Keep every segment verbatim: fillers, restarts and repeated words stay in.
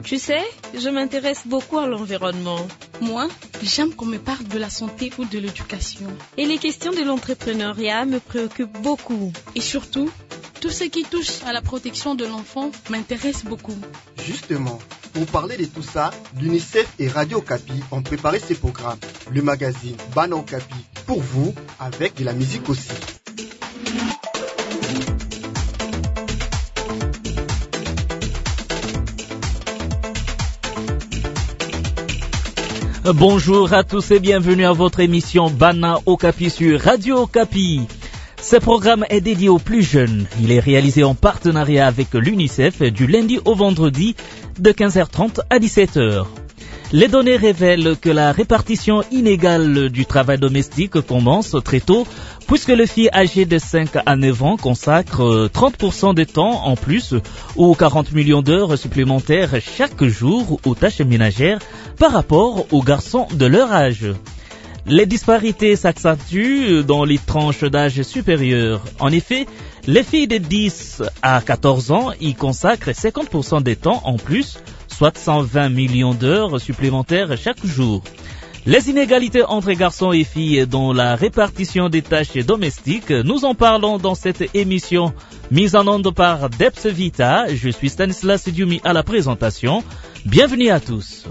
Tu sais, je m'intéresse beaucoup à l'environnement. Moi, j'aime qu'on me parle de la santé ou de l'éducation. Et les questions de l'entrepreneuriat me préoccupent beaucoup. Et surtout, tout ce qui touche à la protection de l'enfant m'intéresse beaucoup. Justement, pour parler de tout ça, l'UNICEF et Radio Okapi ont préparé ces programmes. Le magazine Bana Okapi pour vous, avec de la musique aussi. Bonjour à tous et bienvenue à votre émission Bana Okapi sur Radio Okapi. Ce programme est dédié aux plus jeunes. Il est réalisé en partenariat avec l'UNICEF du lundi au vendredi de quinze heures trente à dix-sept heures. Les données révèlent que la répartition inégale du travail domestique commence très tôt, puisque les filles âgées de cinq à neuf ans consacrent trente pour cent des temps en plus ou quarante millions d'heures supplémentaires chaque jour aux tâches ménagères par rapport aux garçons de leur âge. Les disparités s'accentuent dans les tranches d'âge supérieures. En effet, les filles de dix à quatorze ans y consacrent cinquante pour cent des temps en plus, soit cent vingt millions d'heures supplémentaires chaque jour. Les inégalités entre garçons et filles dans la répartition des tâches domestiques, nous en parlons dans cette émission mise en onde par Deps Vita. Je suis Stanislas Dioumi à la présentation. Bienvenue à tous.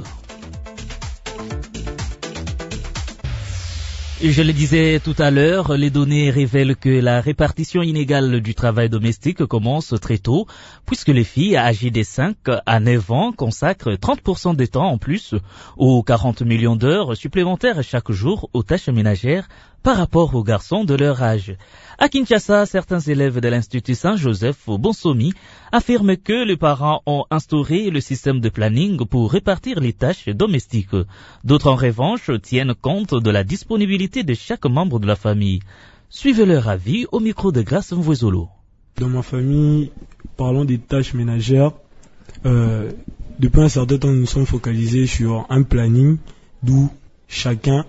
Je le disais tout à l'heure, les données révèlent que la répartition inégale du travail domestique commence très tôt, puisque les filles âgées de cinq à neuf ans consacrent trente pour cent des temps en plus ou quarante millions d'heures supplémentaires chaque jour aux tâches ménagères par rapport aux garçons de leur âge. À Kinshasa, certains élèves de l'Institut Saint-Joseph au Bonsomi affirment que les parents ont instauré le système de planning pour répartir les tâches domestiques. D'autres, en revanche, tiennent compte de la disponibilité de chaque membre de la famille. Suivez leur avis au micro de Grace Mvouezolo. Dans ma famille, parlons des tâches ménagères. Euh, depuis un certain temps, nous nous sommes focalisés sur un planning d'où chacun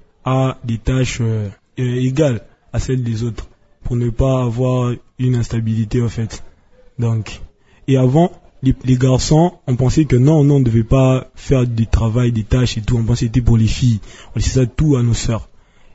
a des tâches euh, égales à celles des autres, pour ne pas avoir une instabilité en fait. Donc, et avant, les, les garçons, on pensait que non, non, on ne devait pas faire du travail, des tâches et tout. On pensait que c'était pour les filles. On laissait ça tout à nos sœurs.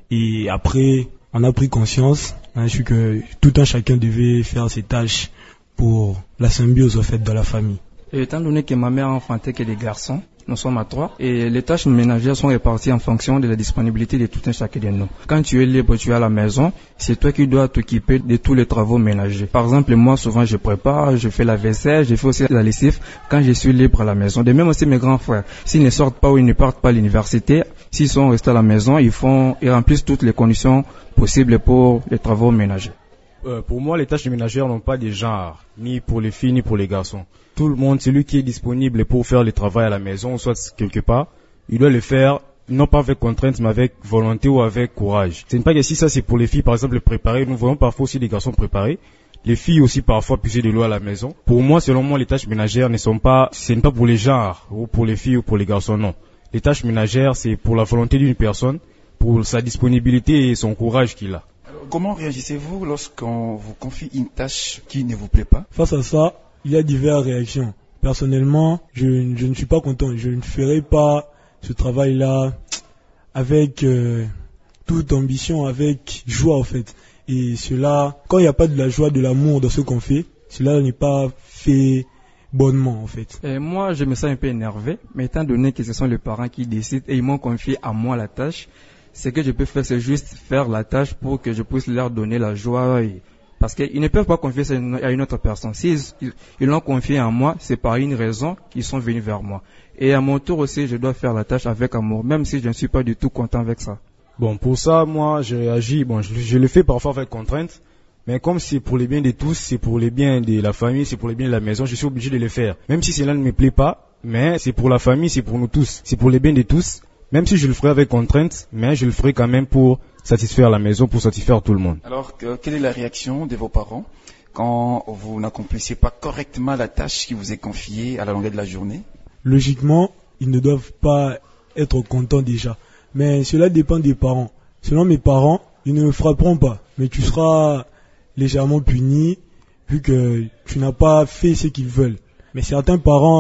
Et après, on a pris conscience, on a su que tout un chacun devait faire ses tâches pour la symbiose en fait dans la famille. Et étant donné que ma mère a enfanté que des garçons, nous sommes à trois, et les tâches ménagères sont réparties en fonction de la disponibilité de tout un chacun de nous. Quand tu es libre, tu es à la maison, c'est toi qui dois t'occuper de tous les travaux ménagers. Par exemple, moi, souvent, je prépare, je fais la vaisselle, je fais aussi la lessive quand je suis libre à la maison. De même aussi mes grands frères, s'ils ne sortent pas ou ils ne partent pas à l'université, s'ils sont restés à la maison, ils font, ils remplissent toutes les conditions possibles pour les travaux ménagers. Euh, pour moi, les tâches ménagères n'ont pas de genre, ni pour les filles, ni pour les garçons. Tout le monde, celui qui est disponible pour faire le travail à la maison, soit quelque part, il doit le faire, non pas avec contrainte, mais avec volonté ou avec courage. Ce n'est pas que si ça c'est pour les filles, par exemple, préparer, nous voyons parfois aussi des garçons préparer, les filles aussi parfois puiser de l'eau à la maison. Pour moi, selon moi, les tâches ménagères ne sont pas, ce n'est pas pour les genres, ou pour les filles ou pour les garçons, non. Les tâches ménagères, c'est pour la volonté d'une personne, pour sa disponibilité et son courage qu'il a. Comment réagissez-vous lorsqu'on vous confie une tâche qui ne vous plaît pas? Face à ça, il y a diverses réactions. Personnellement, je, je ne suis pas content. Je ne ferai pas ce travail-là avec euh, toute ambition, avec joie en fait. Et cela, quand il n'y a pas de la joie, de l'amour dans ce qu'on fait, cela n'est pas fait bonnement en fait. Et moi, je me sens un peu énervé, mais étant donné que ce sont les parents qui décident et ils m'ont confié à moi la tâche, ce que je peux faire, c'est juste faire la tâche pour que je puisse leur donner la joie. Et... Parce qu'ils ne peuvent pas confier ça à une autre personne. S'ils ils l'ont confié à moi, c'est par une raison qu'ils sont venus vers moi. Et à mon tour aussi, je dois faire la tâche avec amour, même si je ne suis pas du tout content avec ça. Bon, pour ça, moi, je réagis. Bon, je, je le fais parfois avec contrainte, mais comme c'est pour le bien de tous, c'est pour le bien de la famille, c'est pour le bien de la maison, je suis obligé de le faire. Même si cela ne me plaît pas, mais c'est pour la famille, c'est pour nous tous, c'est pour le bien de tous. Même si je le ferai avec contrainte, mais je le ferai quand même pour satisfaire la maison, pour satisfaire tout le monde. Alors, que, quelle est la réaction de vos parents quand vous n'accomplissez pas correctement la tâche qui vous est confiée à la longueur de la journée? Logiquement, ils ne doivent pas être contents déjà. Mais cela dépend des parents. Selon mes parents, ils ne me frapperont pas. Mais tu seras légèrement puni vu que tu n'as pas fait ce qu'ils veulent. Mais certains parents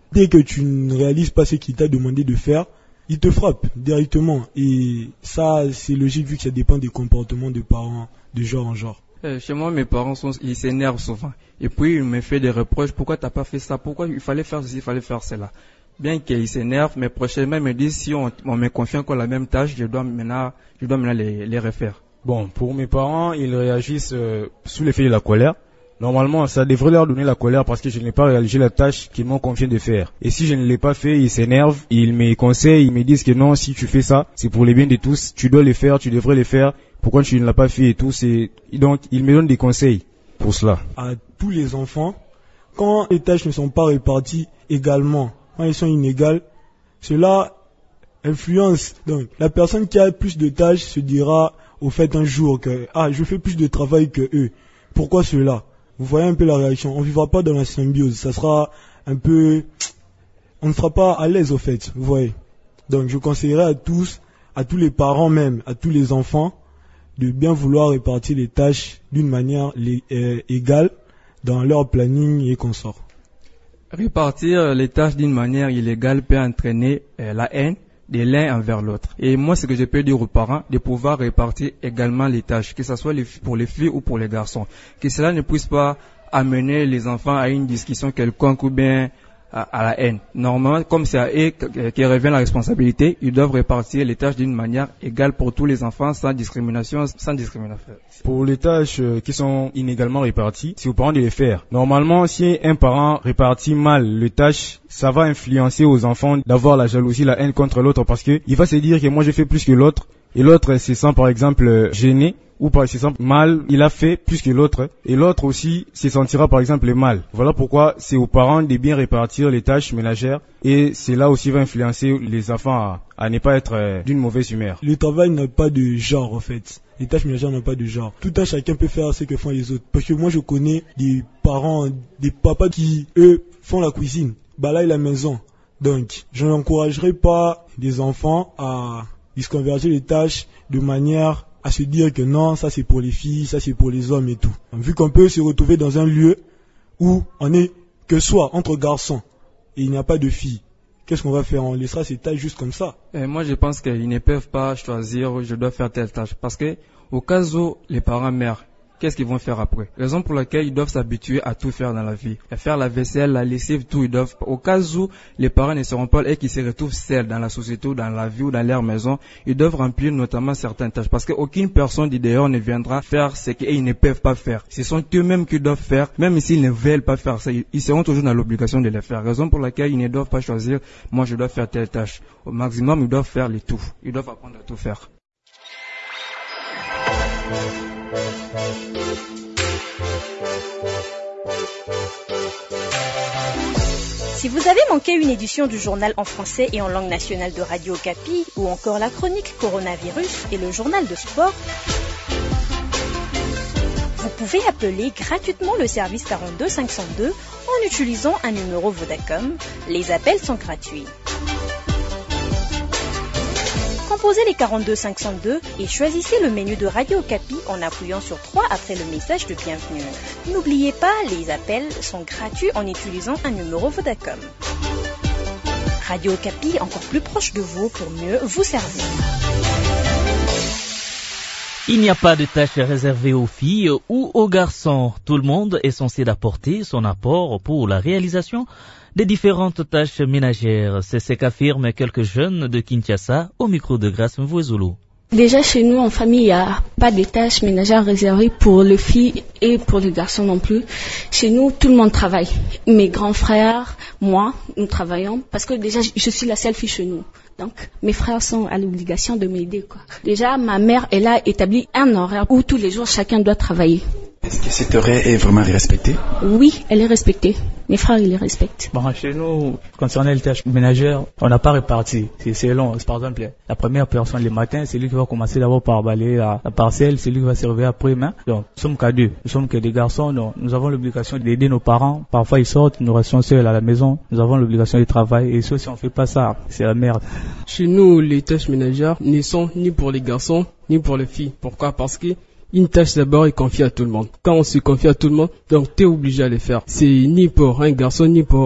dès que tu ne réalises pas ce qu'il t'a demandé de faire, il te frappe directement. Et ça, c'est logique vu que ça dépend des comportements des parents de genre en genre. Euh, chez moi, mes parents sont, ils s'énervent souvent. Et puis, ils me font des reproches. Pourquoi t'as pas fait ça? Pourquoi il fallait faire ceci, il fallait faire cela? Bien qu'ils s'énervent, mais prochainement, ils me disent si on, on me confie encore la même tâche, je dois maintenant, je dois maintenant les, les refaire. Bon, pour mes parents, ils réagissent euh, sous l'effet de la colère. Normalement, ça devrait leur donner la colère parce que je n'ai pas réalisé la tâche qu'ils m'ont confié de faire. Et si je ne l'ai pas fait, ils s'énervent, ils me conseillent, ils me disent que non, si tu fais ça, c'est pour le bien de tous, tu dois le faire, tu devrais le faire, pourquoi tu ne l'as pas fait et tout. C'est... Donc, ils me donnent des conseils pour cela. À tous les enfants, quand les tâches ne sont pas réparties également, quand elles sont inégales, cela influence. Donc, la personne qui a plus de tâches se dira au fait un jour que « Ah, je fais plus de travail que eux. Pourquoi cela ?» Vous voyez un peu la réaction. On ne vivra pas dans la symbiose. Ça sera un peu... On ne sera pas à l'aise au fait. Vous voyez. Donc je conseillerais à tous, à tous les parents même, à tous les enfants, de bien vouloir répartir les tâches d'une manière euh, égale dans leur planning et consorts. Répartir les tâches d'une manière illégale peut entraîner euh, la haine de l'un envers l'autre. Et moi, ce que je peux dire aux parents, de pouvoir répartir également les tâches, que ce soit les, pour les filles ou pour les garçons. Que cela ne puisse pas amener les enfants à une discussion quelconque ou bien à, à la haine. Normalement, comme c'est à eux qui revient la responsabilité, ils doivent répartir les tâches d'une manière égale pour tous les enfants, sans discrimination, sans discrimination. Pour les tâches qui sont inégalement réparties, c'est aux parents de les faire. Normalement, si un parent répartit mal les tâches, ça va influencer aux enfants d'avoir la jalousie, la haine contre l'autre parce que il va se dire que moi j'ai fait plus que l'autre et l'autre se sent par exemple gêné ou par se sent mal, il a fait plus que l'autre et l'autre aussi se sentira par exemple mal. Voilà pourquoi c'est aux parents de bien répartir les tâches ménagères et c'est là aussi va influencer les enfants à, à ne pas être d'une mauvaise humeur. Le travail n'a pas de genre en fait. Les tâches ménagères n'ont pas de genre. Tout un chacun peut faire ce que font les autres. Parce que moi je connais des parents, des papas qui eux font la cuisine, balaye la maison. Donc, je n'encouragerai pas des enfants à disconverger les tâches de manière à se dire que non, ça c'est pour les filles, ça c'est pour les hommes et tout. Donc, vu qu'on peut se retrouver dans un lieu où on est que soi, entre garçons, et il n'y a pas de filles, qu'est-ce qu'on va faire? On laissera ces tâches juste comme ça? Et moi, je pense qu'ils ne peuvent pas choisir, je dois faire telle tâche. Parce que, au cas où les parents meurent, qu'est-ce qu'ils vont faire après? Raison pour laquelle ils doivent s'habituer à tout faire dans la vie. À faire la vaisselle, la lessive, tout. Ils doivent, au cas où les parents ne seront pas là et qu'ils se retrouvent seuls dans la société ou dans la vie ou dans leur maison, ils doivent remplir notamment certaines tâches. Parce qu'aucune personne du dehors ne viendra faire ce qu'ils ne peuvent pas faire. Ce sont eux-mêmes qui doivent faire, même s'ils ne veulent pas faire ça. Ils seront toujours dans l'obligation de le faire. Raison pour laquelle ils ne doivent pas choisir, moi je dois faire telle tâche. Au maximum, ils doivent faire le tout. Ils doivent apprendre à tout faire. Si vous avez manqué une édition du journal en français et en langue nationale de Radio Okapi, ou encore la chronique coronavirus et le journal de sport, vous pouvez appeler gratuitement le service quarante-deux cinq cent deux en utilisant un numéro Vodacom. Les appels sont gratuits. Composez les quarante-deux cinq cent deux et choisissez le menu de Radio Okapi en appuyant sur trois après le message de bienvenue. N'oubliez pas, les appels sont gratuits en utilisant un numéro Vodacom. Radio Okapi, encore plus proche de vous pour mieux vous servir. Il n'y a pas de tâche réservée aux filles ou aux garçons. Tout le monde est censé apporter son apport pour la réalisation des différentes tâches ménagères. C'est ce qu'affirment quelques jeunes de Kinshasa au micro de Grace Mvouezolo. Déjà chez nous en famille, il n'y a pas de tâches ménagères réservées pour les filles et pour les garçons non plus. Chez nous, tout le monde travaille. Mes grands frères, moi, nous travaillons parce que déjà je suis la seule fille chez nous. Donc mes frères sont à l'obligation de m'aider, quoi. Déjà ma mère, elle a établi un horaire où tous les jours chacun doit travailler. Est-ce que cet horaire est vraiment respecté? Oui, elle est respectée. Mes frères, ils les respectent. Bon, chez nous, concernant les tâches ménagères, on n'a pas réparti. C'est, c'est long. Par exemple, la première personne le matin, c'est lui qui va commencer d'abord par balayer la, la parcelle, c'est lui qui va se réveiller après-midi. Donc, nous sommes qu'à deux. Nous sommes que des garçons, donc nous avons l'obligation d'aider nos parents. Parfois, ils sortent, nous restons seuls à la maison. Nous avons l'obligation de travailler. Et ça, si on ne fait pas ça, c'est la merde. Chez nous, les tâches ménagères ne sont ni pour les garçons, ni pour les filles. Pourquoi? Parce que une tâche d'abord est confiée à tout le monde. Quand on se confie à tout le monde, donc tu es obligé à les faire. C'est ni pour un garçon, ni pour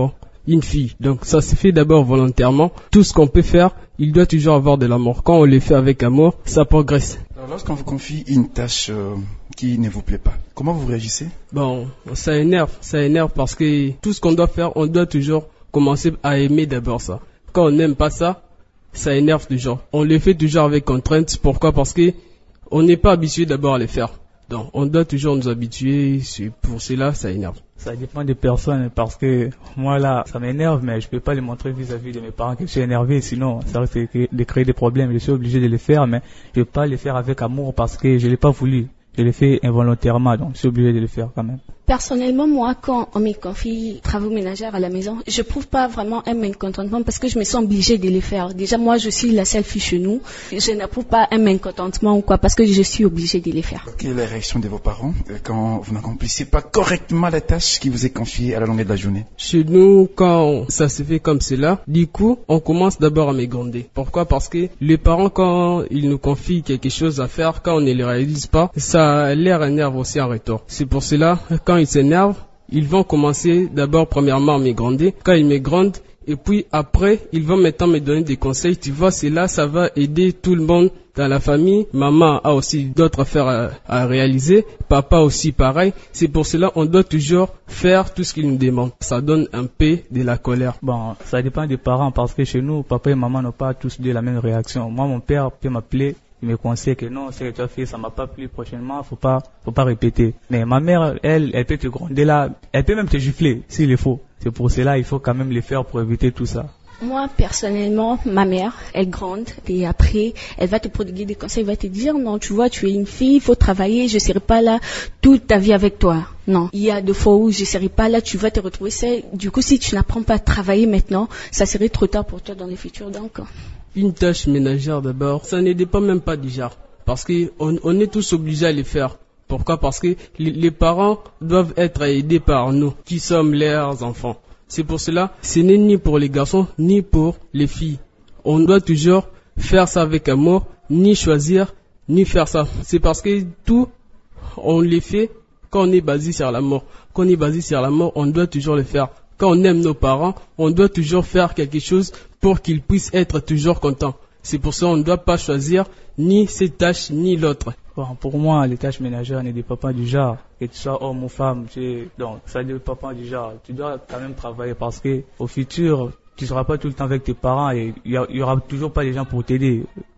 une fille. Donc ça se fait d'abord volontairement. Tout ce qu'on peut faire, il doit toujours avoir de l'amour. Quand on le fait avec amour, ça progresse. Alors, lorsqu'on vous confie une tâche euh, qui ne vous plaît pas, comment vous réagissez? Bon, ça énerve, ça énerve parce que tout ce qu'on doit faire, on doit toujours commencer à aimer d'abord ça. Quand on n'aime pas ça, ça énerve toujours. On le fait toujours avec contrainte. Pourquoi? Parce que on n'est pas habitué d'abord à le faire. Donc, on doit toujours nous habituer. C'est pour cela, ça énerve. Ça dépend des personnes parce que moi là, ça m'énerve, mais je peux pas le montrer vis-à-vis de mes parents que je suis énervé. Sinon, ça risque de créer des problèmes. Je suis obligé de le faire, mais je peux pas le faire avec amour parce que je l'ai pas voulu. Je l'ai fait involontairement, donc je suis obligé de le faire quand même. Personnellement, moi, quand on me confie travaux ménagères à la maison, je prouve pas vraiment un mécontentement parce que je me sens obligée de les faire. Déjà, moi, je suis la seule fille chez nous. Je n'approuve pas un mécontentement ou quoi parce que je suis obligée de les faire. Quelle est la réaction de vos parents quand vous n'accomplissez pas correctement la tâche qui vous est confiée à la longueur de la journée? Chez nous, quand ça se fait comme cela, du coup, on commence d'abord à me gronder. Pourquoi? Parce que les parents, quand ils nous confient quelque chose à faire, quand on ne le réalise pas, ça leur énerve aussi en retour. C'est pour cela, quand ils s'énervent, ils vont commencer d'abord premièrement à me gronder. Quand ils me grondent, et puis après, ils vont maintenant me donner des conseils. Tu vois, c'est là, ça va aider tout le monde dans la famille. Maman a aussi d'autres affaires à, à réaliser. Papa aussi pareil. C'est pour cela on doit toujours faire tout ce qu'ils nous demandent. Ça donne un peu de la colère. Bon, ça dépend des parents parce que chez nous, papa et maman n'ont pas tous de la même réaction. Moi, mon père peut m'appeler. Il me conseille que non, ce que tu as fait, ça m'a pas plu prochainement, faut pas, faut pas répéter. Mais ma mère, elle, elle peut te gronder là, elle peut même te gifler, s'il le faut. C'est pour cela, il faut quand même le faire pour éviter tout ça. Moi, personnellement, ma mère, elle gronde et après, elle va te prodiguer des conseils, elle va te dire, non, tu vois, tu es une fille, il faut travailler, je serai pas là toute ta vie avec toi. Non, il y a des fois où je serai pas là, tu vas te retrouver seule. Du coup, si tu n'apprends pas à travailler maintenant, ça serait trop tard pour toi dans le futur, donc. Une tâche ménagère d'abord, ça ne dépend même pas du genre. Parce qu'on on est tous obligés à les faire. Pourquoi? Parce que les, les parents doivent être aidés par nous, qui sommes leurs enfants. C'est pour cela, ce n'est ni pour les garçons, ni pour les filles. On doit toujours faire ça avec amour, ni choisir, ni faire ça. C'est parce que tout, on les fait quand on est basé sur l'amour. Quand on est basé sur l'amour, on doit toujours le faire. Quand on aime nos parents, on doit toujours faire quelque chose pour qu'ils puissent être toujours contents. C'est pour ça qu'on ne doit pas choisir ni cette tâche ni l'autre. Bon, pour moi, les tâches ménagères ne dépendent pas du genre. Que tu sois homme ou femme, tu... donc ça ne dépend pas du genre. Tu dois quand même travailler parce que au futur, tu ne seras pas tout le temps avec tes parents et il y, y aura toujours pas des gens pour t'aider.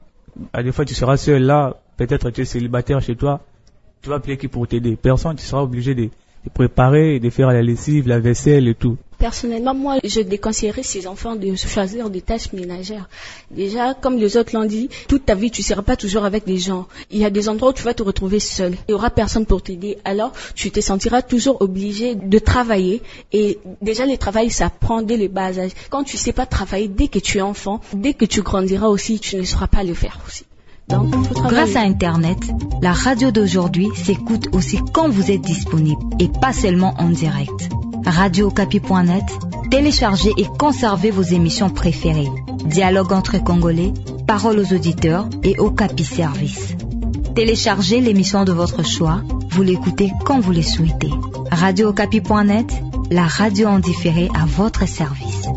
À des fois, tu seras seul là, peut-être tu es célibataire chez toi, tu vas appeler qui pour t'aider? Personne, tu seras obligé de, de préparer, de faire la lessive, la vaisselle et tout. Personnellement, moi, je déconseillerais ces enfants de choisir des tâches ménagères. Déjà, comme les autres l'ont dit, toute ta vie, tu ne seras pas toujours avec des gens. Il y a des endroits où tu vas te retrouver seul. Il n'y aura personne pour t'aider. Alors, tu te sentiras toujours obligé de travailler. Et déjà, le travail, ça prend dès le bas âge. Quand tu ne sais pas travailler, dès que tu es enfant, dès que tu grandiras aussi, tu ne sauras pas le faire aussi. Donc, grâce à Internet, la radio d'aujourd'hui s'écoute aussi quand vous êtes disponible et pas seulement en direct. radio okapi point net, téléchargez et conservez vos émissions préférées. Dialogue entre Congolais, paroles aux auditeurs et Okapi Service. Téléchargez l'émission de votre choix, vous l'écoutez quand vous le souhaitez. radio okapi point net, la radio en différé à votre service.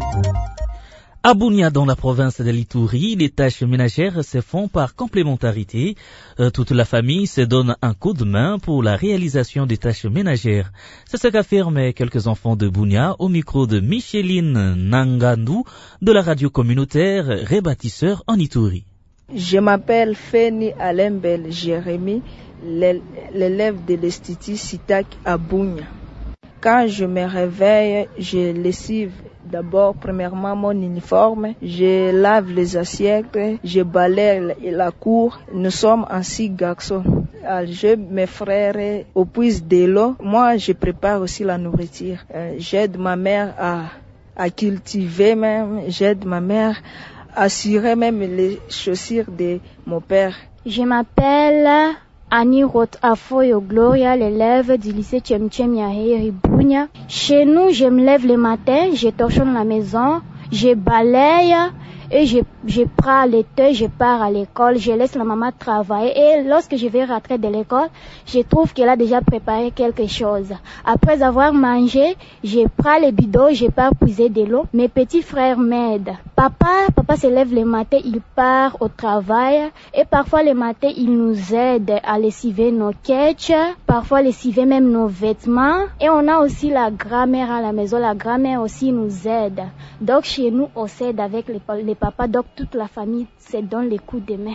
À Bunia, dans la province de l'Ituri, les tâches ménagères se font par complémentarité. Euh, toute la famille se donne un coup de main pour la réalisation des tâches ménagères. C'est ce qu'affirment quelques enfants de Bunia au micro de Micheline Nangandu de la radio communautaire Rebâtisseur en Ituri. Je m'appelle Feni Alembel Jérémy, l'élève de l'Institut Sitak à Bunia. Quand je me réveille, je lessive d'abord, premièrement, mon uniforme. Je lave les assiettes, je balaye la cour. Nous sommes en six garçons. Je, mes frères, au puits de l'eau. Moi, je prépare aussi la nourriture. J'aide ma mère à, à cultiver même. J'aide ma mère à assurer même les chaussures de mon père. Je m'appelle Annie Roth Afoyo Gloria, l'élève du lycée Tchem Yahiri Bunia. Chez nous, je me lève le matin, je torchonne la maison, je balaye, et je, je prends le thé, je pars à l'école, je laisse la maman travailler et lorsque je vais rentrer de l'école, je trouve qu'elle a déjà préparé quelque chose. Après avoir mangé, je prends le bidon, je pars puiser de l'eau. Mes petits frères m'aident. Papa, papa se lève le matin, il part au travail et parfois le matin, il nous aide à lessiver nos ketchs, parfois lessiver même nos vêtements et on a aussi la grand-mère à la maison, la grand-mère aussi nous aide. Donc chez nous, on s'aide avec les, les papas, donc toute la famille se donne les coups de main.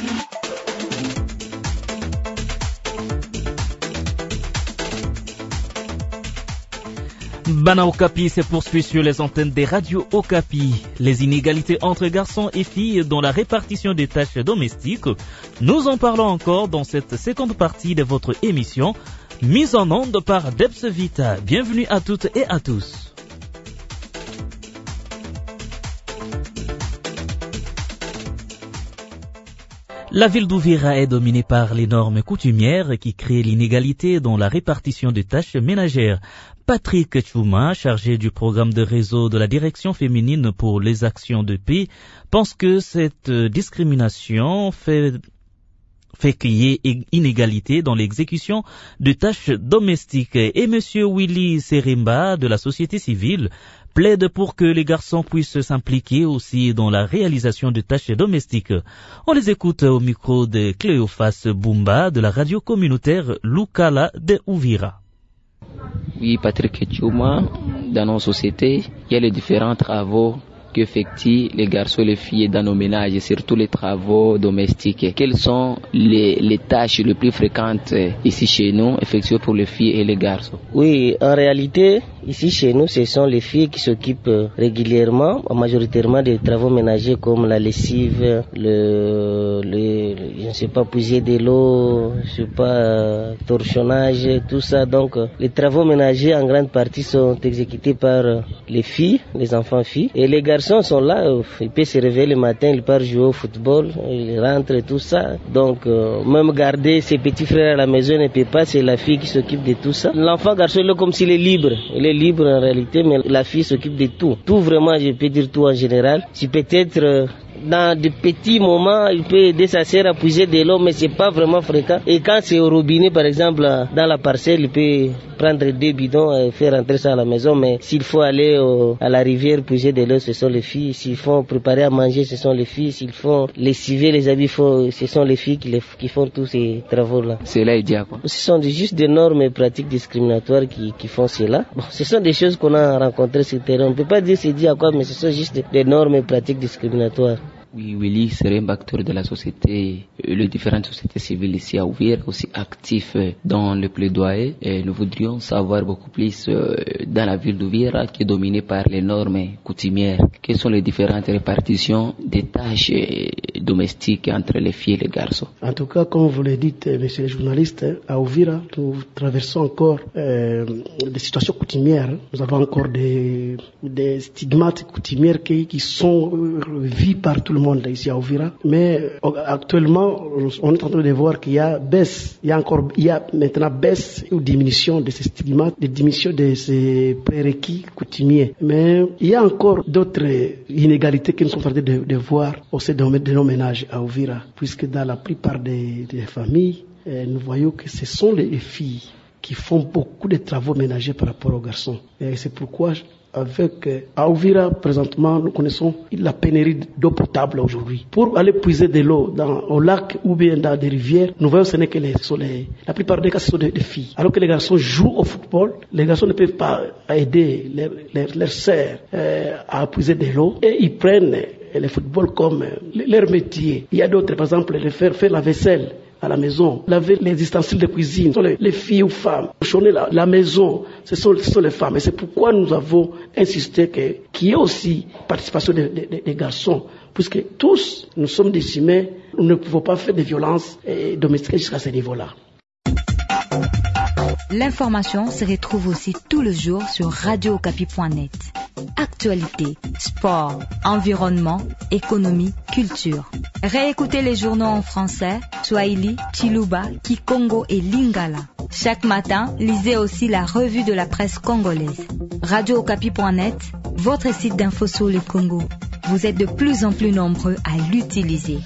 Bana Okapi se poursuit sur les antennes des radios Okapi. Les inégalités entre garçons et filles dans la répartition des tâches domestiques. Nous en parlons encore dans cette seconde partie de votre émission, mise en onde par Debs Vita. Bienvenue à toutes et à tous. La ville d'Ouvira est dominée par les normes coutumières qui créent l'inégalité dans la répartition des tâches ménagères. Patrick Chouma, chargé du programme de réseau de la direction féminine pour les actions de paix, pense que cette discrimination fait, fait qu'il y ait inégalité dans l'exécution de tâches domestiques. Et M. Willy Serimba de la société civile plaide pour que les garçons puissent s'impliquer aussi dans la réalisation de tâches domestiques. On les écoute au micro de Cléophas Bumba de la radio communautaire Lukala de Ouvira. Oui, Patrick Chouma, dans nos sociétés, il y a les différents travaux qu'effectuent les garçons et les filles dans nos ménages, et surtout les travaux domestiques. Quelles sont les, les tâches les plus fréquentes ici chez nous, effectuées pour les filles et les garçons? Oui, en réalité, ici chez nous, ce sont les filles qui s'occupent régulièrement, majoritairement des travaux ménagers comme la lessive, le, le, le je ne sais pas, puiser de l'eau, je sais pas, euh, torchonnage, tout ça. Donc, les travaux ménagers en grande partie sont exécutés par les filles, les enfants filles, et les garçons sont là, ils peuvent se réveiller le matin, ils partent jouer au football, ils rentrent et tout ça. Donc, euh, même garder ses petits frères à la maison ne peut pas, c'est la fille qui s'occupe de tout ça. L'enfant garçon, il est comme s'il est libre, il est libre en réalité, mais la fille s'occupe de tout. Tout vraiment, je peux dire tout en général. Si peut-être euh, dans de petits moments, il peut aider sa sœur à puiser de l'eau, mais c'est pas vraiment fréquent. Et quand c'est au robinet, par exemple, dans la parcelle, il peut prendre deux bidons et faire rentrer ça à la maison. Mais s'il faut aller au, à la rivière puiser de l'eau, ce sont les filles. S'il faut préparer à manger, ce sont les filles. S'il faut lessiver les habits, faut, ce sont les filles qui, les, qui font tous ces travaux-là. Cela est dit à quoi? Ce sont juste des normes et pratiques discriminatoires qui, qui font cela. Bon, ce sont des choses qu'on a rencontrées sur le terrain. On ne peut pas dire c'est dit à quoi, mais ce sont juste des normes et pratiques discriminatoires. Oui, Willy serait un acteur de la société, les différentes sociétés civiles ici à Ouvira, aussi actif dans le plaidoyer. Et nous voudrions savoir beaucoup plus dans la ville d'Ouvira qui est dominée par les normes coutumières. Quelles sont les différentes répartitions des tâches domestiques entre les filles et les garçons? En tout cas, comme vous le dites, messieurs les journalistes, à Ouvira, nous traversons encore euh, des situations coutumières. Nous avons encore des, des stigmates coutumières qui, qui sont vus par tout le monde ici à Ouvira, mais actuellement on est en train de voir qu'il y a baisse, il y a encore, il y a maintenant baisse ou diminution de ces stigmates, de diminution de ces prérequis coutumiers. Mais il y a encore d'autres inégalités que nous sommes en train de, de voir au sein de nos ménages à Ouvira, puisque dans la plupart des, des familles, eh, nous voyons que ce sont les filles qui font beaucoup de travaux ménagers par rapport aux garçons. Et c'est pourquoi avec à Ouvira, présentement, nous connaissons la pénurie d'eau potable aujourd'hui. Pour aller puiser de l'eau dans au lac ou bien dans des rivières, nous voyons que ce n'est que les, les, la plupart des cas, ce sont des, des filles. Alors que les garçons jouent au football, les garçons ne peuvent pas aider leurs leur, leur sœurs euh, à puiser de l'eau et ils prennent le football comme euh, leur métier. Il y a d'autres, par exemple, les faire faire la vaisselle à la maison, laver les ustensiles de cuisine, ce sont les, les filles ou femmes, chauffer la, la maison, ce sont, ce sont les femmes. Et c'est pourquoi nous avons insisté que, qu'il y ait aussi participation des, des, des garçons, puisque tous, nous sommes des humains, nous ne pouvons pas faire de violences domestiques jusqu'à ce niveau-là. L'information se retrouve aussi tous les jours sur radio okapi point net. Actualité, sport, environnement, économie, culture. Réécoutez les journaux en français, Swahili, Chiluba, Kikongo et Lingala. Chaque matin, lisez aussi la revue de la presse congolaise. radio okapi point net, votre site d'info sur le Congo. vous êtes de plus en plus nombreux à l'utiliser.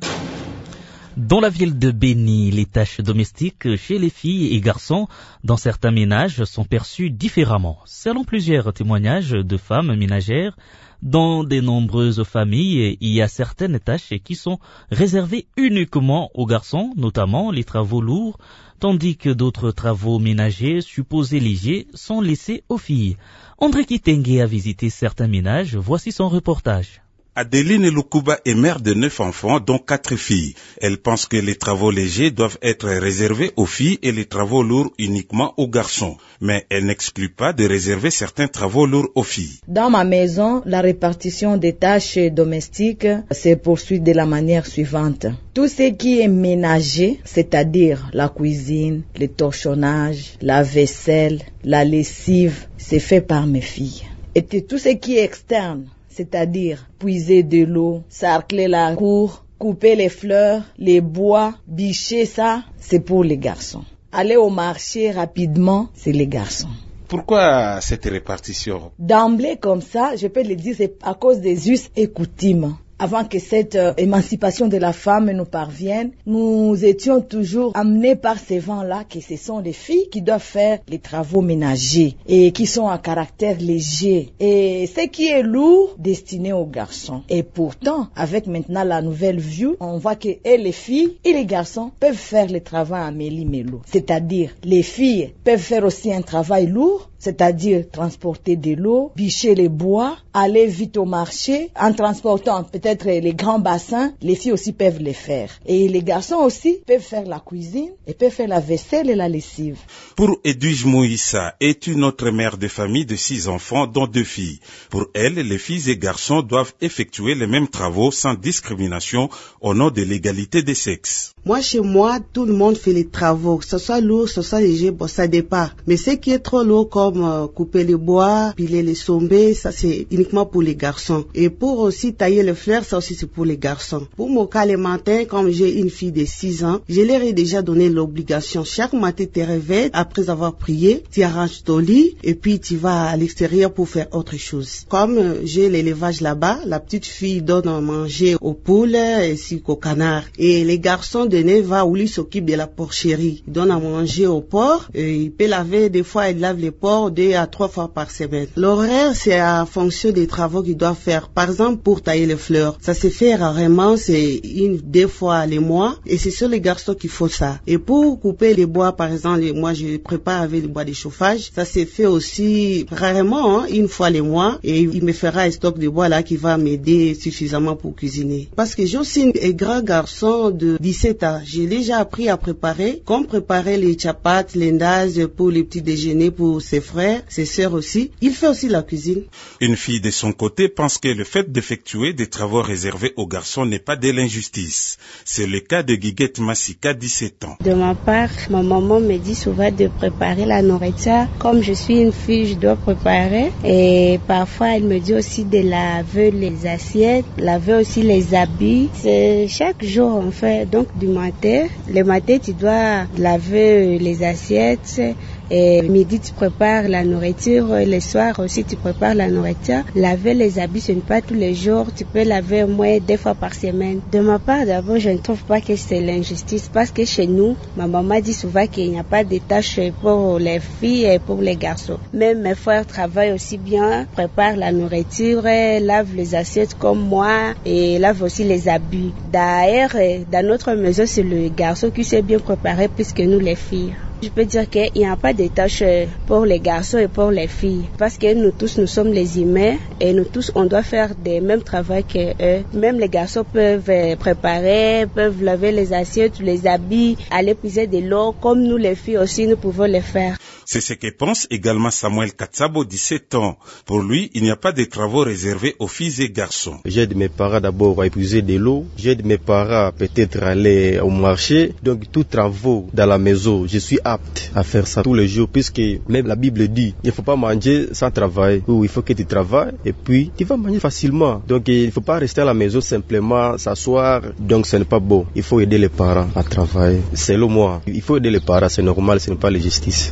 Dans la ville de Béni, les tâches domestiques chez les filles et garçons dans certains ménages sont perçues différemment. Selon plusieurs témoignages de femmes ménagères, dans de nombreuses familles, il y a certaines tâches qui sont réservées uniquement aux garçons, notamment les travaux lourds, tandis que d'autres travaux ménagers supposés légers sont laissés aux filles. André Kitenge a visité certains ménages, voici son reportage. Adeline Lukuba est mère de neuf enfants, dont quatre filles. Elle pense que les travaux légers doivent être réservés aux filles et les travaux lourds uniquement aux garçons. Mais elle n'exclut pas de réserver certains travaux lourds aux filles. Dans ma maison, la répartition des tâches domestiques se poursuit de la manière suivante. Tout ce qui est ménager, c'est-à-dire la cuisine, le torchonnage, la vaisselle, la lessive, c'est fait par mes filles. Et tout ce qui est externe, c'est-à-dire puiser de l'eau, sarcler la cour, couper les fleurs, les bois, bicher ça, c'est pour les garçons. Aller au marché rapidement, c'est les garçons. Pourquoi cette répartition? D'emblée comme ça, je peux le dire, c'est à cause des us et coutumes. Avant que cette euh, émancipation de la femme nous parvienne, nous étions toujours amenés par ces vents-là que ce sont les filles qui doivent faire les travaux ménagers et qui sont à caractère léger. Et ce qui est lourd, destiné aux garçons. Et pourtant, avec maintenant la nouvelle vue, on voit que et les filles et les garçons peuvent faire le travail à méli-mélo. C'est-à-dire, les filles peuvent faire aussi un travail lourd, c'est-à-dire transporter de l'eau, bicher les bois, aller vite au marché, en transportant peut-être les grands bassins, les filles aussi peuvent les faire. Et les garçons aussi peuvent faire la cuisine et peuvent faire la vaisselle et la lessive. Pour Edwige Moïssa est une autre mère de famille de six enfants, dont deux filles. Pour elle, les filles et garçons doivent effectuer les mêmes travaux sans discrimination au nom de l'égalité des sexes. Moi, chez moi, tout le monde fait les travaux, que ce soit lourd, que ce soit léger, bon, ça dépend. Mais ce qui est trop lourd, comme euh, couper les bois, piler les sombés, ça c'est uniquement pour les garçons. Et pour aussi tailler les fleurs, ça aussi c'est pour les garçons. Pour mon cas, les matins, comme j'ai une fille de six ans, je leur ai déjà donné l'obligation. Chaque matin, tu te réveilles, après avoir prié, tu arranges ton lit, et puis tu vas à l'extérieur pour faire autre chose. Comme euh, j'ai l'élevage là-bas, la petite fille donne à manger aux poules ainsi qu'aux canards. Et les garçons de Neva, où lui s'occupe de la porcherie. Il donne à manger au porc, et il peut laver, des fois il lave les porcs deux à trois fois par semaine. L'horaire, c'est à fonction des travaux qu'il doit faire. Par exemple, pour tailler les fleurs, ça se fait rarement, c'est une, deux fois les mois, et c'est sur les garçons qu'il faut ça. Et pour couper les bois, par exemple, moi je prépare avec les bois de chauffage, ça se fait aussi rarement, hein, une fois les mois, et il me fera un stock de bois là qui va m'aider suffisamment pour cuisiner. Parce que j'ai aussi un grand garçon de dix-sept ans, j'ai déjà appris à préparer, comme préparer les chapates, les ndazes pour les petits déjeuners pour ses frères, ses sœurs aussi. Il fait aussi la cuisine. Une fille de son côté pense que le fait d'effectuer des travaux réservés aux garçons n'est pas de l'injustice. C'est le cas de Guiguette Massika, dix-sept ans. De ma part, ma maman me dit souvent de préparer la nourriture. Comme je suis une fille, je dois préparer. Et parfois, elle me dit aussi de laver les assiettes, laver aussi les habits. C'est chaque jour, on fait. Donc, du matin, le matin, tu dois laver les assiettes. Et midi, tu prépares la nourriture. Le soir aussi, tu prépares la nourriture. Laver les habits, ce n'est pas tous les jours. Tu peux laver au moins deux fois par semaine. De ma part, d'abord, je ne trouve pas que c'est l'injustice. Parce que chez nous, ma maman dit souvent qu'il n'y a pas de tâches pour les filles et pour les garçons. Même mes frères travaillent aussi bien, préparent la nourriture, lavent les assiettes comme moi et lavent aussi les habits. D'ailleurs, dans notre maison, c'est le garçon qui sait bien préparer plus que nous les filles. Je peux dire qu'il n'y a pas de tâches pour les garçons et pour les filles. Parce que nous tous, nous sommes les humains et nous tous, on doit faire des mêmes travaux qu'eux. Même les garçons peuvent préparer, peuvent laver les assiettes, les habits, aller puiser de l'eau. Comme nous, les filles aussi, nous pouvons le faire. C'est ce que pense également Samuel Katsabo, dix-sept ans. Pour lui, il n'y a pas de travaux réservés aux filles et garçons. J'aide mes parents d'abord à épuiser de l'eau. J'aide mes parents peut-être à aller au marché. Donc, tous travaux dans la maison, je suis apte à faire ça tous les jours, puisque même la Bible dit, il ne faut pas manger sans travail. Ou il faut que tu travailles et puis tu vas manger facilement. Donc, il ne faut pas rester à la maison simplement s'asseoir. Donc, ce n'est pas bon. Il faut aider les parents à travailler. Selon moi, il faut aider les parents, c'est normal, ce n'est pas la justice. Pour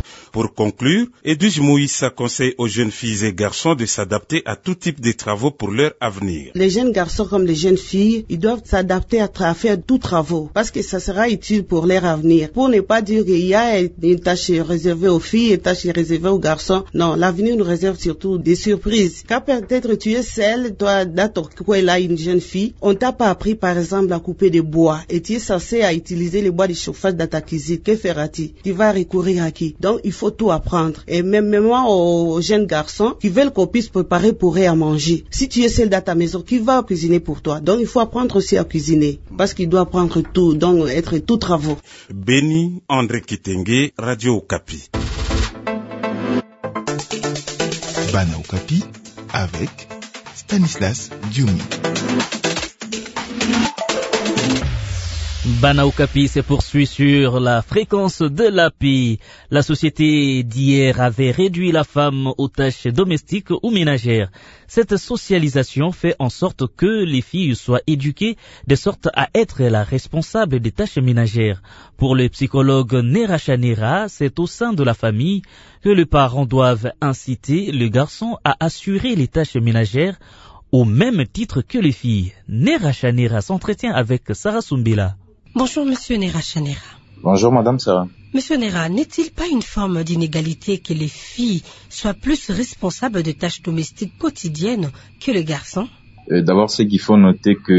Pour conclure, Edwige Moïse conseille aux jeunes filles et garçons de s'adapter à tout type de travaux pour leur avenir. Les jeunes garçons comme les jeunes filles, ils doivent s'adapter à, à faire tous travaux parce que ça sera utile pour leur avenir. Pour ne pas dire qu'il y a une tâche réservée aux filles et une tâche réservée aux garçons. Non, l'avenir nous réserve surtout des surprises. Car peut-être tu es seule, toi, dans ton coin là, une jeune fille, on t'a pas appris par exemple à couper des bois et tu es censé à utiliser les bois de chauffage dans ta cuisine. Que feras-tu? Tu vas recourir à qui? Donc il faut tout apprendre. Et même moi aux jeunes garçons qui veulent qu'on puisse préparer pour eux à manger. Si tu es seul dans ta maison, qui va cuisiner pour toi? Donc il faut apprendre aussi à cuisiner parce qu'il doit apprendre tout, donc être tout travaux. Béni André Kitenge, Radio Okapi. Bana Okapi avec Stanislas Dioumi. Bana Okapi se poursuit sur la fréquence de l'A P I. La société d'hier avait réduit la femme aux tâches domestiques ou ménagères. Cette socialisation fait en sorte que les filles soient éduquées de sorte à être la responsable des tâches ménagères. Pour le psychologue Nera Chanera, c'est au sein de la famille que les parents doivent inciter le garçon à assurer les tâches ménagères au même titre que les filles. Nera Chanera s'entretient avec Sarah Sumbila. Bonjour Monsieur Nera Chanera. Bonjour Madame Sarah. Monsieur Nera, n'est-il pas une forme d'inégalité que les filles soient plus responsables de tâches domestiques quotidiennes que les garçons? euh, D'abord, c'est qu'il faut noter que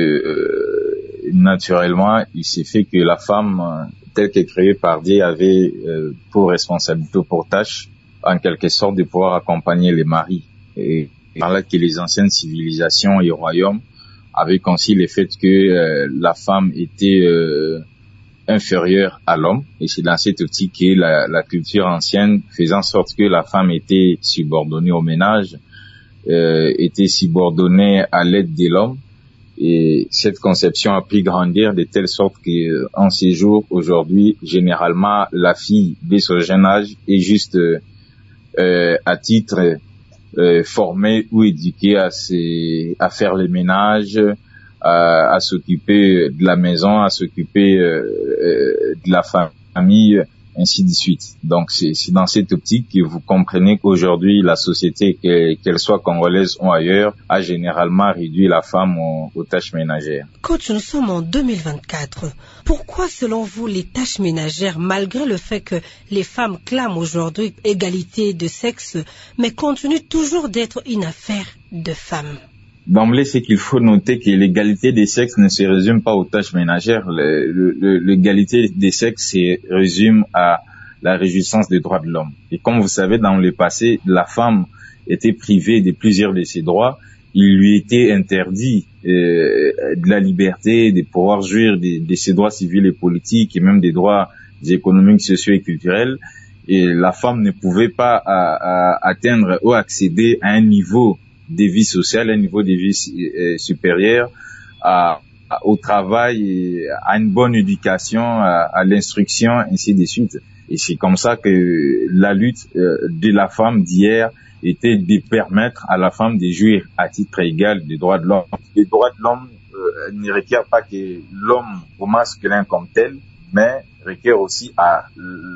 euh, naturellement, il s'est fait que la femme, telle qu'elle est créée par Dieu, avait euh, pour responsabilité, pour tâche, en quelque sorte, de pouvoir accompagner les maris. Et par là que les anciennes civilisations et royaumes avaient conçu le fait que euh, la femme était euh, inférieure à l'homme, et c'est dans cette optique que la, la culture ancienne faisait en sorte que la femme était subordonnée au ménage, euh, était subordonnée à l'aide de l'homme, et cette conception a pu grandir de telle sorte que en ces jours, aujourd'hui, généralement, la fille dès son jeune âge est juste euh, à titre Euh, formés ou éduqués à, ses, à faire les ménages, à, à s'occuper de la maison, à s'occuper euh, euh, de la famille, ainsi de suite. Donc c'est, c'est dans cette optique que vous comprenez qu'aujourd'hui la société, qu'elle, qu'elle soit congolaise ou ailleurs, a généralement réduit la femme aux, aux tâches ménagères. Coach, nous sommes en deux mille vingt-quatre. Pourquoi selon vous les tâches ménagères, malgré le fait que les femmes clament aujourd'hui égalité de sexe, mais continuent toujours d'être une affaire de femmes? D'emblée, c'est qu'il faut noter que l'égalité des sexes ne se résume pas aux tâches ménagères. Le, le, l'égalité des sexes se résume à la réjouissance des droits de l'homme. Et comme vous savez, dans le passé, la femme était privée de plusieurs de ses droits. Il lui était interdit euh, de la liberté, de pouvoir jouir de, de ses droits civils et politiques et même des droits économiques, sociaux et culturels. Et la femme ne pouvait pas à, à atteindre ou accéder à un niveau des vies sociales, un niveau de vie euh, supérieur à, à, au travail, et à une bonne éducation, à, à l'instruction, ainsi de suite. Et c'est comme ça que la lutte euh, de la femme d'hier était de permettre à la femme de jouir à titre égal des droits de l'homme. Les droits de l'homme euh, ne requièrent pas que l'homme au masculin comme tel, mais requiert aussi à,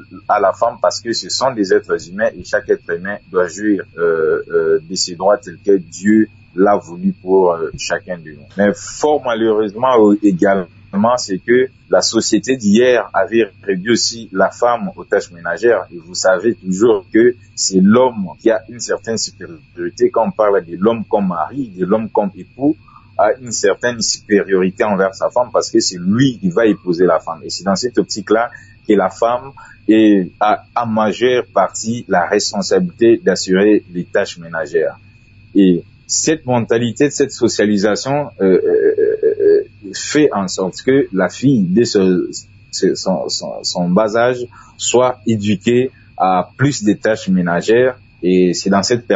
à la femme parce que ce sont des êtres humains et chaque être humain doit jouir euh, euh, de ses droits tels que Dieu l'a voulu pour euh, chacun de nous. Mais fort malheureusement euh, également, c'est que la société d'hier avait réduit aussi la femme aux tâches ménagères. Et vous savez toujours que c'est l'homme qui a une certaine supériorité quand on parle de l'homme comme mari, de l'homme comme époux, a une certaine supériorité envers sa femme parce que c'est lui qui va épouser la femme. Et c'est dans cette optique-là que la femme est, a en majeure partie la responsabilité d'assurer les tâches ménagères. Et cette mentalité, cette socialisation euh, euh, fait en sorte que la fille, dès ce, son, son, son bas âge, soit éduquée à plus de tâches ménagères. Et c'est dans cette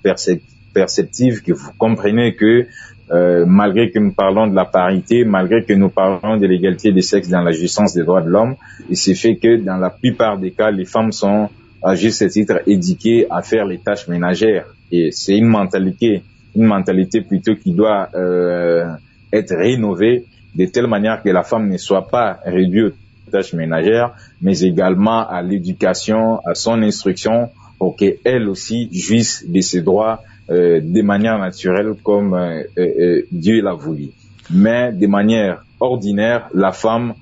perceptive que vous comprenez que Euh, malgré que nous parlons de la parité, malgré que nous parlons de l'égalité des sexes dans la jouissance des droits de l'homme, il s'est fait que dans la plupart des cas, les femmes sont à juste titre éduquées à faire les tâches ménagères. Et c'est une mentalité, une mentalité plutôt qui doit euh, être rénovée de telle manière que la femme ne soit pas réduite aux tâches ménagères, mais également à l'éducation, à son instruction, pour qu'elle aussi jouisse de ses droits euh, de manière naturelle comme euh, euh, Dieu l'a voulu. Mais de manière ordinaire, la femme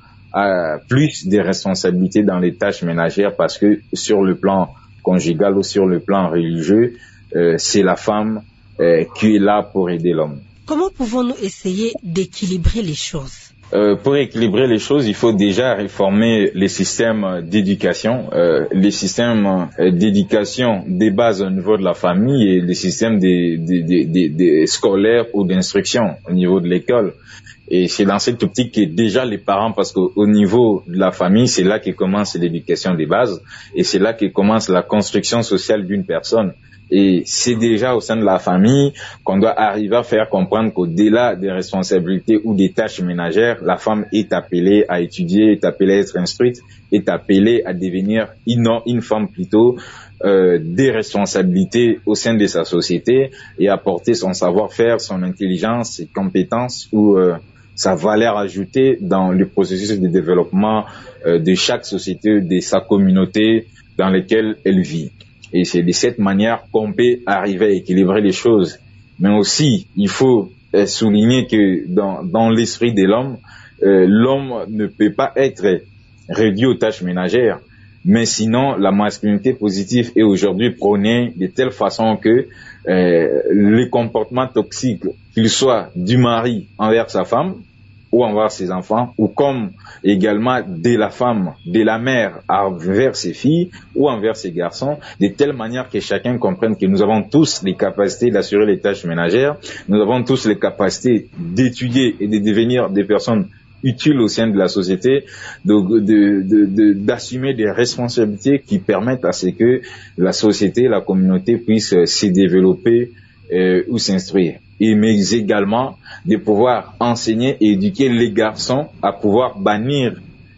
a plus de responsabilités dans les tâches ménagères parce que sur le plan conjugal ou sur le plan religieux, euh, c'est la femme euh, qui est là pour aider l'homme. Comment pouvons-nous essayer d'équilibrer les choses ? Euh, pour équilibrer les choses, il faut déjà réformer les systèmes d'éducation, euh, les systèmes d'éducation des bases au niveau de la famille et les systèmes des, des, des, des, des scolaires ou d'instruction au niveau de l'école. Et c'est dans cette optique que déjà les parents, parce qu'au niveau de la famille, c'est là que commence l'éducation des bases et c'est là que commence la construction sociale d'une personne. Et c'est déjà au sein de la famille qu'on doit arriver à faire comprendre qu'au-delà des responsabilités ou des tâches ménagères, la femme est appelée à étudier, est appelée à être instruite, est appelée à devenir une, une femme plutôt euh, des responsabilités au sein de sa société et apporter son savoir-faire, son intelligence, ses compétences ou euh, sa valeur ajoutée dans le processus de développement euh, de chaque société, de sa communauté dans laquelle elle vit. Et c'est de cette manière qu'on peut arriver à équilibrer les choses. Mais aussi, il faut souligner que dans, dans l'esprit de l'homme, euh, l'homme ne peut pas être réduit aux tâches ménagères. Mais sinon, la masculinité positive est aujourd'hui prônée de telle façon que euh, les comportements toxiques, qu'ils soient du mari envers sa femme, ou envers ses enfants, ou comme également de la femme, de la mère envers ses filles ou envers ses garçons, de telle manière que chacun comprenne que nous avons tous les capacités d'assurer les tâches ménagères, nous avons tous les capacités d'étudier et de devenir des personnes utiles au sein de la société, de, de, de, de, d'assumer des responsabilités qui permettent à ce que la société, la communauté puisse se développer euh, ou s'instruire. Et mais également de pouvoir enseigner et éduquer les garçons à pouvoir bannir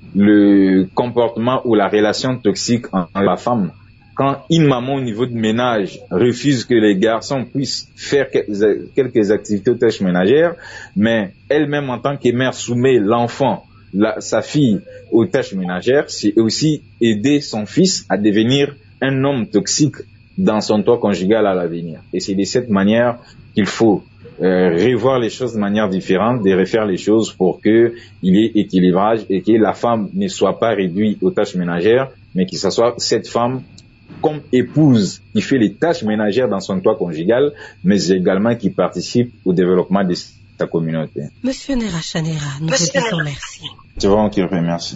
le comportement ou la relation toxique entre la femme. Quand une maman au niveau de ménage refuse que les garçons puissent faire quelques activités aux tâches ménagères, mais elle-même en tant que mère soumet l'enfant, la, sa fille aux tâches ménagères, c'est aussi aider son fils à devenir un homme toxique dans son toit conjugal à l'avenir. Et c'est de cette manière qu'il faut Euh, revoir les choses de manière différente, de refaire les choses pour que il y ait équilibrage et que la femme ne soit pas réduite aux tâches ménagères, mais que ce soit cette femme comme épouse qui fait les tâches ménagères dans son toit conjugal, mais également qui participe au développement de sa communauté. Monsieur Nera Chanera, nous vous disons merci. C'est vraiment qui remercie.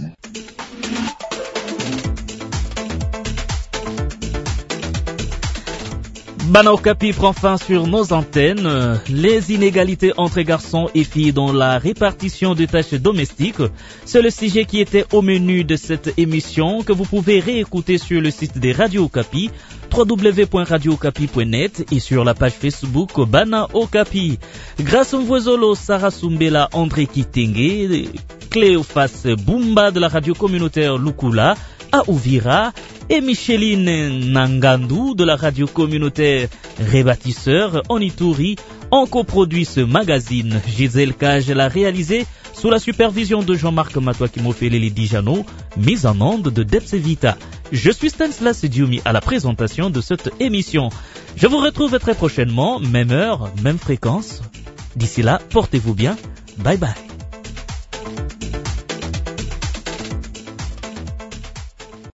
Bana Okapi prend fin sur nos antennes. Les inégalités entre garçons et filles dans la répartition des tâches domestiques, c'est le sujet qui était au menu de cette émission que vous pouvez réécouter sur le site des Radio Okapi, w w w point radio okapi point net et sur la page Facebook Bana Okapi. Grâce au Voisolo, Sarah Sumbela, André Kitenge, Cléophas Bumba de la radio communautaire Lukula à Uvira et Micheline Nangandu de la radio communautaire Rebâtisseur en Ituri ont coproduit ce magazine. Gisèle Cage l'a réalisé sous la supervision de Jean-Marc Matouakimofele Dijano, mise en onde de Depsevita. Je suis Stanislas Dioumi à la présentation de cette émission. Je vous retrouve très prochainement, même heure, même fréquence. D'ici là, portez-vous bien. Bye bye.